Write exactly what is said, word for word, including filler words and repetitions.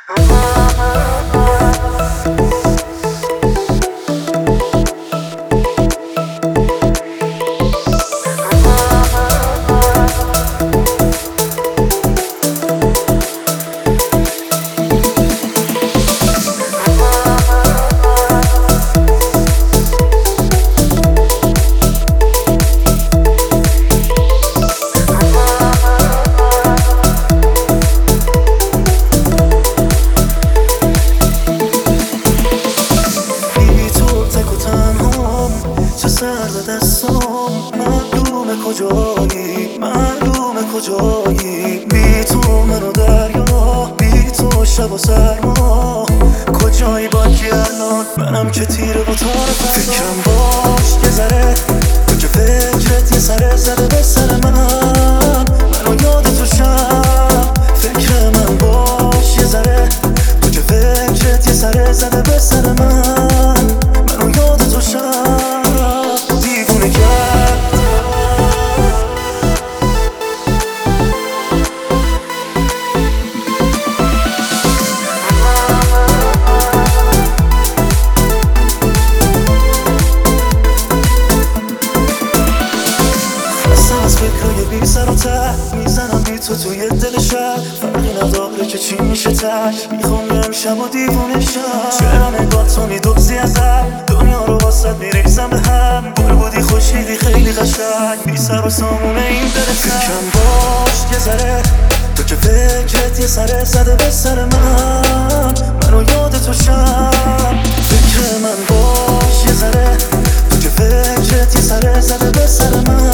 سرد دستم معلومه کجایی، معلومه کجایی. بی تو منو دریا، بی تو شب و سرما. کجایی با کی الان؟ منم که تیره با تار فردا. فکرم باش یه ذره، تو که فکرت یه سره زده به سر من. منو یاد تو شب، فکر من باش یه ذره، تو که فکرت یه سره زده به سر من. منو یاد تو شب بی سر و ته میزنم بی تو توی دل شب. فرقی نداره که چی میشه تک، میخوام یه امشب و دیوونه شم. چرا نگاه تو میدوزی ازم، دنیا رو واسط میریزم به هم. گل بودی خوشیدی خیلی قشنگ، بی سر و سامونه این دل تک. فکرم باش یه ذره، تو که فکرت یه سره زده به سر من. منو یاد تو شب، فکر من باش یه ذره، تو که فکرت یه سره زده به سر من.